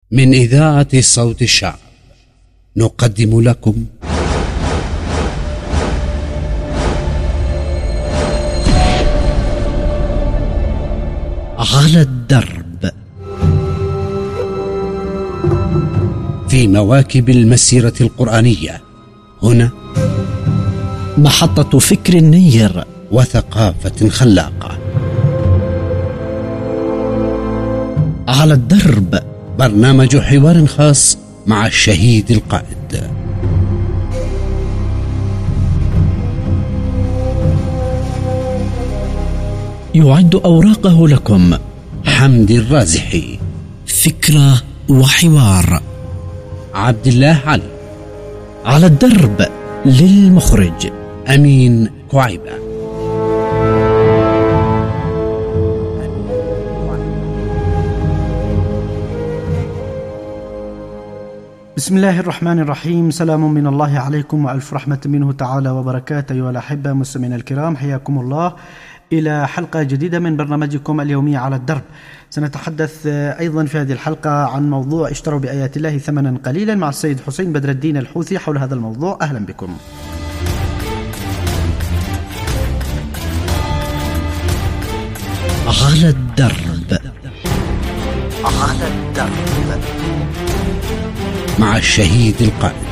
من إذاعة صوت الشعب نقدم لكم على الدرب في مواكب المسيرة القرآنية. هنا محطة فكر نير وثقافة خلاقة. على الدرب، برنامج حوار خاص مع الشهيد القائد. يعد أوراقه لكم حمدي الرازحي. فكرة وحوار عبد الله علي. على الدرب للمخرج أمين كعيبة. بسم الله الرحمن الرحيم. سلام من الله عليكم وألف رحمة منه تعالى وبركاته. أيها الأحبة مستمعينا الكرام، حياكم الله إلى حلقة جديدة من برنامجكم اليومي على الدرب. سنتحدث أيضا في هذه الحلقة عن موضوع اشتروا بآيات الله ثمنا قليلا مع السيد حسين بدر الدين الحوثي حول هذا الموضوع. أهلا بكم. على الدرب. على الدرب مع الشهيد القائد.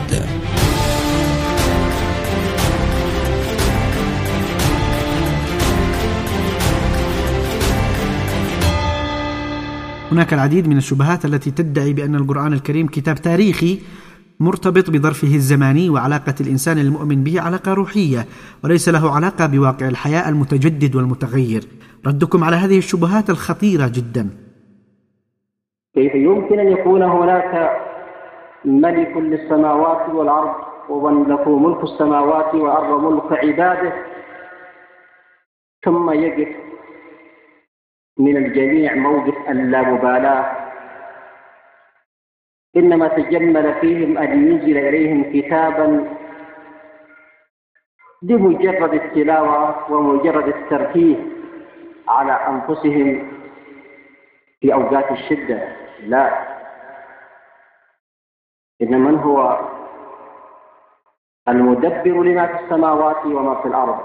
هناك العديد من الشبهات التي تدعي بأن القرآن الكريم كتاب تاريخي مرتبط بظرفه الزماني، وعلاقة الإنسان المؤمن به علاقة روحية وليس له علاقة بواقع الحياة المتجدد والمتغير. ردكم على هذه الشبهات الخطيرة جدا. كيف يمكن أن يكون هناك ملك للسماوات والأرض ومن له ملك السماوات والأرض ملك عباده، ثم يقف من الجميع موقف اللامبالاة، إنما تجمل فيهم أن ينزل إليهم كتابا بمجرد التلاوة ومجرد الترفيه على أنفسهم في أوقات الشدة. لا، إن من هو المدبر لما في السماوات وما في الأرض،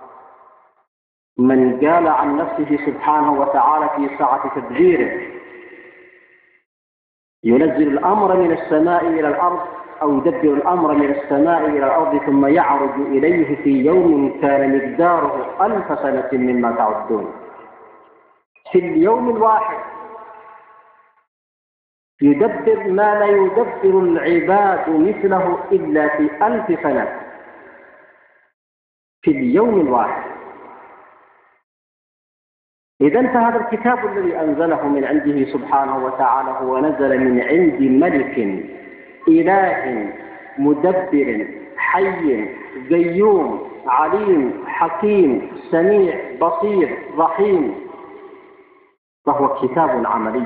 من قال عن نفسه سبحانه وتعالى في ساعة تدبيره ينزل الأمر من السماء إلى الأرض أو يدبر الأمر من السماء إلى الأرض ثم يعرج إليه في يوم كان مقداره 1000 سنة مما تعدون. في اليوم الواحد يدبر ما لا يدبر العباد مثله إلا في 1000 سنة في اليوم الواحد. إذن فهذا الكتاب الذي أنزله من عنده سبحانه وتعالى هو نزل من عند ملك إله مدبر حي قيوم عليم حكيم سميع بصير رحيم، فهو كتاب عملي،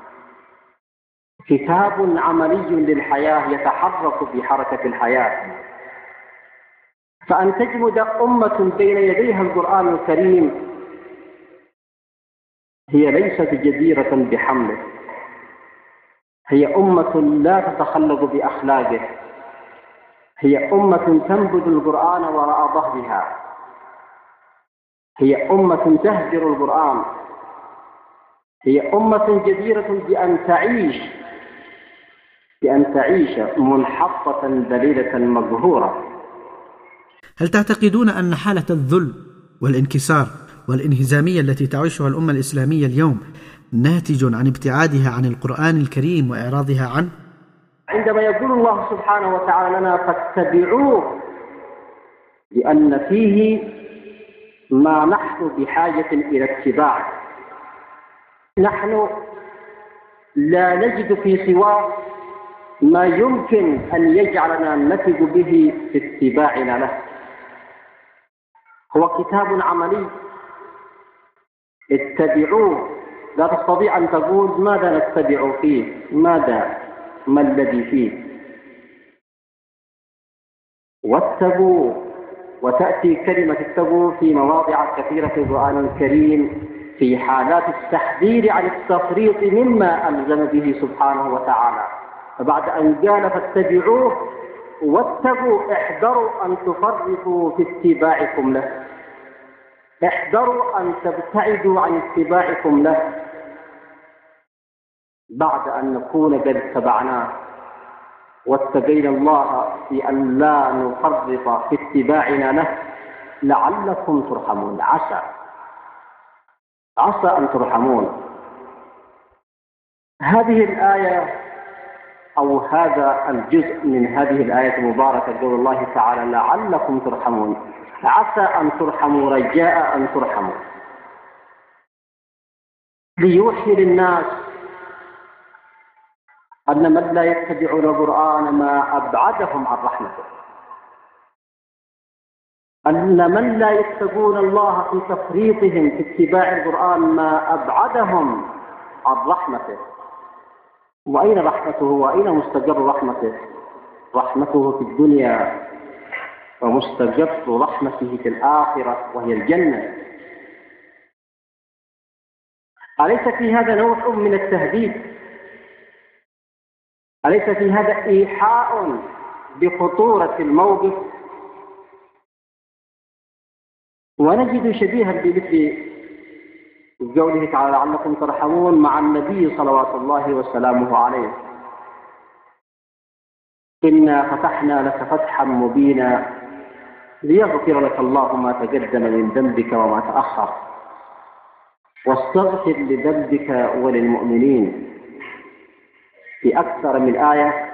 كتاب عملي للحياة يتحرك بحركة الحياة. فأن تجمد أمة بين يديها القرآن الكريم هي ليست جديرة بحمله، هي أمة لا تتخلق بأخلاقه، هي أمة تنبذ القرآن وراء ظهرها، هي أمة تهجر القرآن، هي أمة جديرة بأن تعيش منحطة ذليلة مقهورة. هل تعتقدون أن حالة الذل والانكسار والانهزامية التي تعيشها الأمة الإسلامية اليوم ناتج عن ابتعادها عن القرآن الكريم وإعراضها عنه؟ عندما يقول الله سبحانه وتعالى لنا فاتبعوه، لأن فيه ما نحن بحاجة إلى اتباعه. نحن لا نجد في سواه ما يمكن أن يجعلنا نثق به في اتباعنا له. هو كتاب عملي، اتبعوه. لا تستطيع أن تقول ماذا نتبع فيه، ما الذي فيه. واتقوا، وتأتي كلمة اتقوا في مواضع كثيرة في القرآن الكريم في حالات التحذير عن التفريط مما ألزم به سبحانه وتعالى. فبعد أن قال فاتبعوه واتقوا، احذروا أن تفرطوا في اتباعكم له، احذروا أن تبتعدوا عن اتباعكم له بعد أن نكون قد اتبعناه واتقينا الله في أن لا نفرط في اتباعنا له لعلكم ترحمون. عسى أن ترحمون. هذه الآية أو هذا الجزء من هذه الآية المباركة قول الله تعالى لعلكم ترحمون، عسى أن ترحموا، رجاء أن ترحموا، ليوحي للناس أن من لا يتبعون القرآن ما أبعدهم عن رحمته، أن من لا يتقون الله في تفريطهم في اتباع القرآن ما أبعدهم عن رحمته. وأين رحمته وأين مستقر رحمته؟ رحمته في الدنيا ومستقر رحمته في الآخرة وهي الجنة. أليس في هذا نوع من التهديد؟ أليس في هذا إيحاء بخطورة الموقف؟ ونجد شبيها بمثل قوله تعالى لعلكم ترحمون مع النبي صلوات الله وسلامه عليه: إنا فتحنا لك فتحا مبينا ليغفر لك الله ما تقدم من ذنبك وما تأخر واستغفر لذنبك وللمؤمنين. في أكثر من آية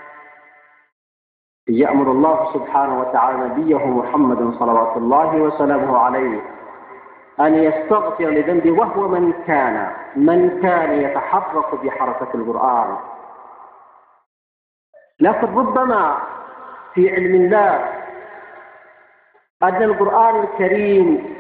يأمر الله سبحانه وتعالى نبيه محمد صلوات الله وسلامه عليه أن يستغفر لذنبه، وهو من كان يتحرك بحركة القرآن. لكن ربما في علم الله أن القرآن الكريم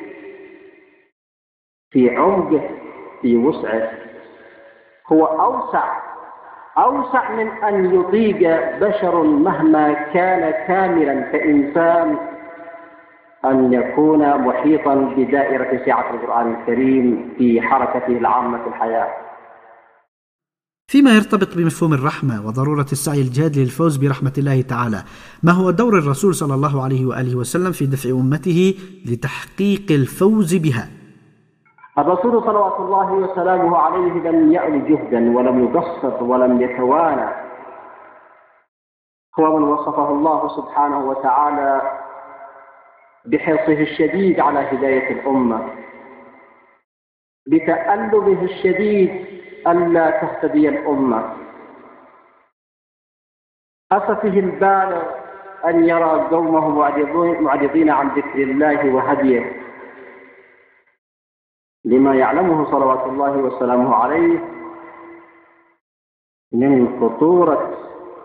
في عمقه في وسعه هو أوسع من أن يطيق بشر مهما كان كاملا كإنسان أن يكون محيطا بدائرة سعة القرآن الكريم في حركته العامة في الحياة. فيما يرتبط بمفهوم الرحمة وضرورة السعي الجاد للفوز برحمة الله تعالى، ما هو دور الرسول صلى الله عليه وآله وسلم في دفع أمته لتحقيق الفوز بها؟ الرسول صلوات الله وسلامه عليه لم يأل جهدا ولم يقصر ولم يتوانى. هو من وصفه الله سبحانه وتعالى بحرصه الشديد على هداية الأمة، بتألمه الشديد ألا تهتدي الأمة، أسفه البالغ أن يرى قومه معرضين عن ذكر الله وهديه، لما يعلمه صلوات الله وسلامه عليه من خطورة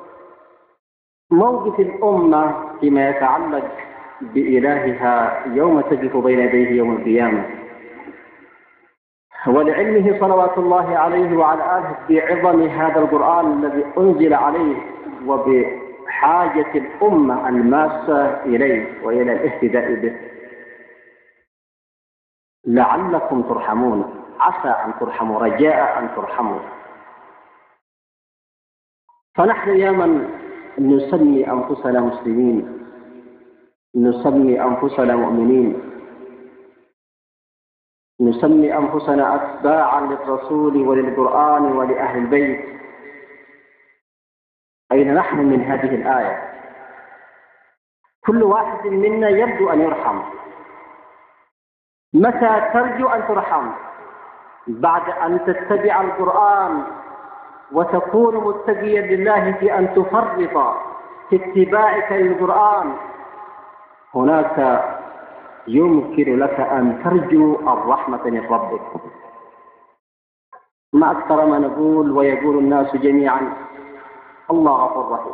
موقف الأمة فيما يتعلق بإلهها يوم تقف بين يديه يوم القيامة. ولعلمه صلوات الله عليه وعلى آله بعظم هذا القرآن الذي أنزل عليه وبحاجة الأمة الماسة إليه وإلى الاهتداء به. لعلكم ترحمون، عسى أن ترحموا، رجاء أن ترحموا. فنحن يا من نسمي أنفسنا مسلمين، نسمي أنفسنا مؤمنين، نسمي أنفسنا أتباعا للرسول وللقرآن ولأهل البيت، أين نحن من هذه الآية؟ كل واحد منا يرجو أن يرحم. متى ترجو أن ترحم؟ بعد أن تتبع القرآن وتكون متقيا لله في أن تفرط في اتباعك للقرآن، هناك يمكن لك أن ترجو الرحمة من ربك. ما أكثر ما نقول ويقول الناس جميعا: الله غفور رحيم،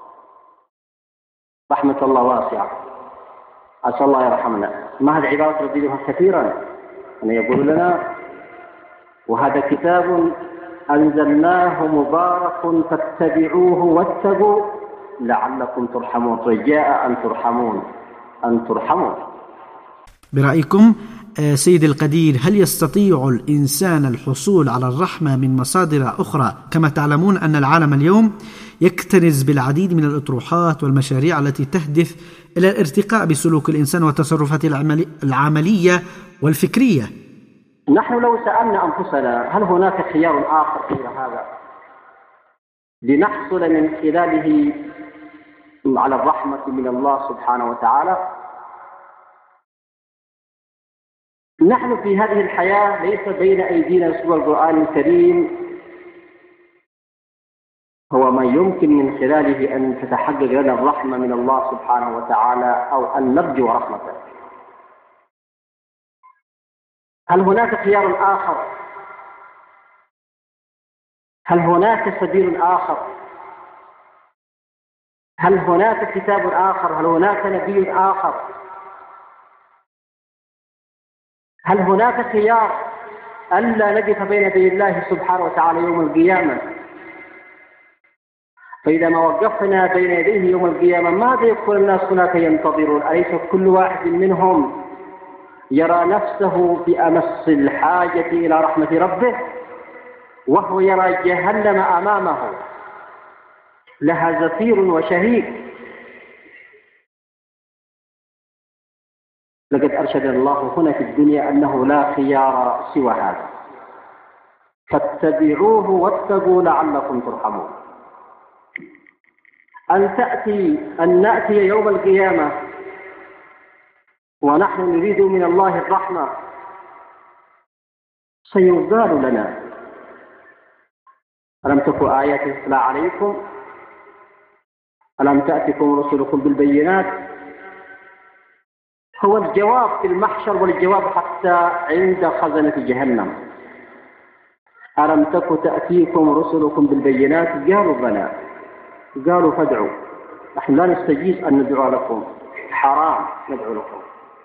رحمة الله واسعة، عسى الله يرحمنا. ما هذه عبارة رددها كثيرا، أن يقول لنا: وهذا كتاب أنزلناه مبارك فاتبعوه واتقوا لعلكم ترحمون، رجاء أن ترحمون، أن ترحموا. برأيكم سيد القدير، هل يستطيع الإنسان الحصول على الرحمة من مصادر أخرى؟ كما تعلمون أن العالم اليوم يكترز بالعديد من الأطروحات والمشاريع التي تهدف إلى الارتقاء بسلوك الإنسان وتصرفاته العملية والفكرية. نحن لو سألنا أنفسنا هل هناك خيار آخر غير هذا لنحصل من خلاله على الرحمة من الله سبحانه وتعالى؟ نحن في هذه الحياة ليس بين أيدينا سوى القرآن الكريم، هو ما يمكن من خلاله أن تتحقق لنا الرحمة من الله سبحانه وتعالى أو أن نرجو رحمته. هل هناك خيار آخر؟ هل هناك سبيل آخر؟ هل هناك كتاب آخر؟ هل هناك نبي آخر؟ هل هناك خيار ألا نقف بين يدي الله سبحانه وتعالى يوم القيامة؟ فإذا ما وقفنا بين يديه يوم القيامة ماذا يكون الناس هناك ينتظرون؟ أليس كل واحد منهم يرى نفسه بأمس الحاجة إلى رحمة ربه، وهو يرى جهنم أمامه لها زفير وشهيق؟ لقد أرشد الله هنا في الدنيا أنه لا خيار سوى هذا، فاتبعوه واتقوا لعلكم ترحمون. أن نأتي يوم القيامة ونحن نريد من الله الرحمة سيقال لنا ألم تكن آيات تتلى عليكم ألم تأتكم رسلكم بالبينات؟ هو الجواب في المحشر والجواب حتى عند خزنة جهنم. ألم تكن تأتيكم رسلكم بالبينات؟ قالوا بلى، قالوا فادعوا، نحن لا نستجيز أن ندعو لكم، حرام ندعو لكم.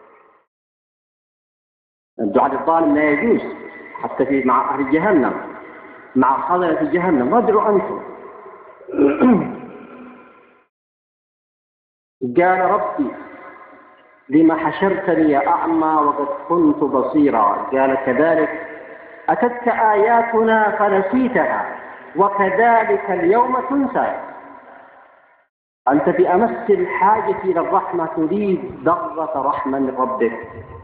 الدعاء للظالم لا يجوز حتى في مع أهل جهنم، مع خزنة جهنم، وادعوا أنتم. قال ربي لما حشرتني أعمى وقد كنت بصيرا؟ قال كذلك أتتك آياتنا فنسيتها وكذلك اليوم تنسى. أنت بأمس الحاجة إلى الرحمة، تريد ذرة رحمة من ربك.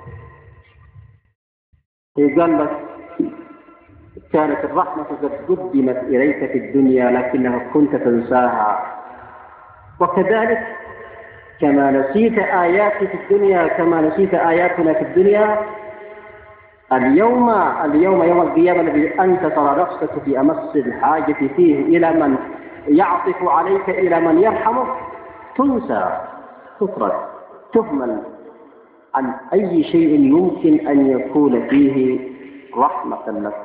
قال لك كانت الرحمة قد قدمت إليك في الدنيا لكنك كنت تنساها، وكذلك كما نسيت آياتي في الدنيا كما نسيت آياتنا في الدنيا، اليوم يوم القيامة الذي أنت ترى نفسك في أمس الحاجة فيه إلى من يعطف عليك، إلى من يرحمك، تنسى، تترك، تهمل عن أي شيء يمكن أن يكون فيه رحمة لك.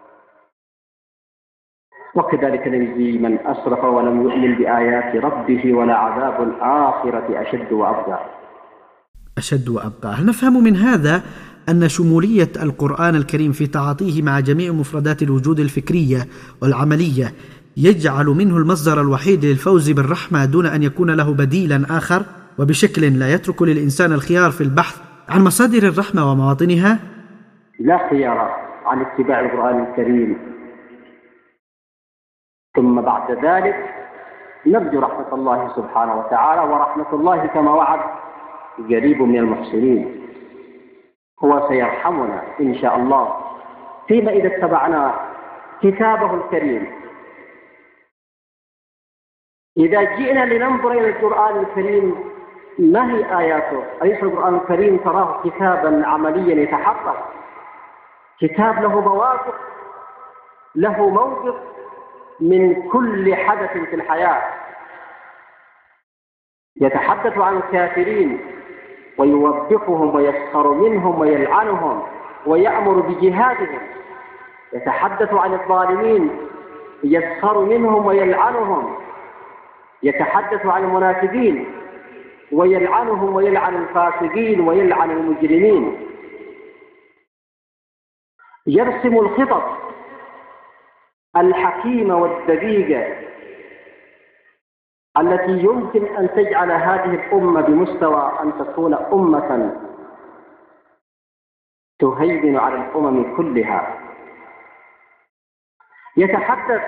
وكذلك نجزي من أسرف ولم يؤمن بآيات ربه ولعذاب الآخرة أشد وأبقى. أشد وأبقى. هل نفهم من هذا أن شمولية القرآن الكريم في تعاطيه مع جميع مفردات الوجود الفكرية والعملية يجعل منه المصدر الوحيد للفوز بالرحمة دون أن يكون له بديلا آخر، وبشكل لا يترك للإنسان الخيار في البحث عن مصادر الرحمة ومواطنها؟ لا خيار عن اتباع القرآن الكريم، ثم بعد ذلك نرجو رحمة الله سبحانه وتعالى، ورحمة الله كما وعد قريب من المحسنين، هو سيرحمنا إن شاء الله فيما إذا اتبعنا كتابه الكريم. إذا جئنا لننظر إلى القرآن الكريم ما هي آياته؟ أليس القرآن الكريم تراه كتابا عمليا يتحقق، كتاب له مواقف، له موقف من كل حدث في الحياة، يتحدث عن الكافرين ويوبخهم ويسخر منهم ويلعنهم ويأمر بجهادهم، يتحدث عن الظالمين يسخر منهم ويلعنهم، يتحدث عن المنافقين ويلعنهم ويلعن الفاسقين ويلعن المجرمين، يرسم الخطط الحكيمة والدقيقة التي يمكن أن تجعل هذه الأمة بمستوى أن تكون أمة تهيمن على الأمم كلها. يتحدث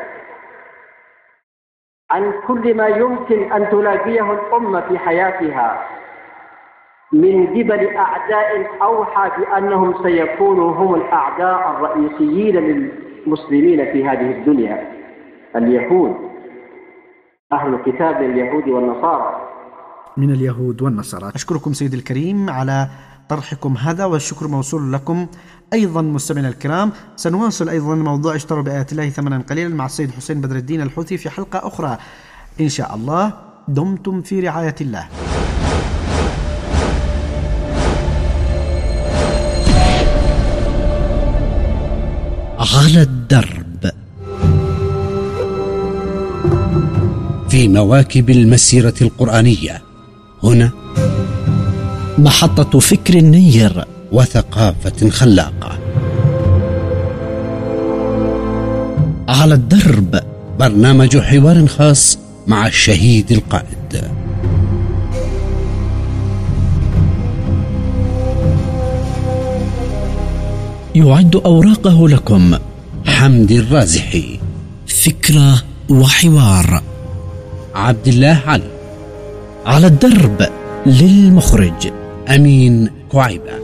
عن كل ما يمكن أن تلاقيه الأمة في حياتها من قبل أعداء أوحى بأنهم سيكونوا هم الأعداء الرئيسيين للمسلمين في هذه الدنيا، اليهود، أهل الكتاب اليهود والنصارى. من اليهود والنصارى. أشكركم سيدي الكريم على طرحكم هذا، والشكر موصول لكم أيضا مستمعينا الكرام. سنواصل أيضا موضوع اشتروا بآيات الله ثمنا قليلا مع السيد حسين بدر الدين الحوثي في حلقة أخرى إن شاء الله. دمتم في رعاية الله. على الدرب في مواكب المسيرة القرآنية، هنا محطة فكر نير وثقافة خلاقة. على الدرب، برنامج حوار خاص مع الشهيد القائد. يعد أوراقه لكم حمدي الرازحي. فكرة وحوار عبد الله علي. على الدرب للمخرج أمين كعيبة.